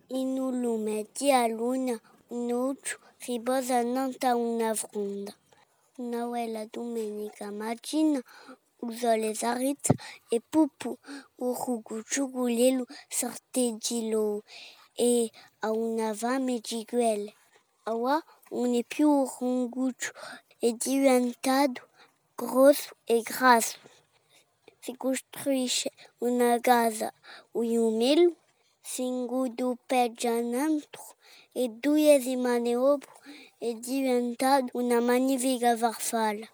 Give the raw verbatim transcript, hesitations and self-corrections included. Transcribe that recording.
In olo mety alona, un outro ribosa não está una fronda. Una ela domenica mattina usò le zarite e pupu urugu giugulelo sorteggilo e a una fame giguele. Ora non è più urunguccio, è diventato grosso e grasso. Si costruisce una casa uiumelo, si ingodo peggianantro e due settimane dopo è diventato una magnifica farfalla.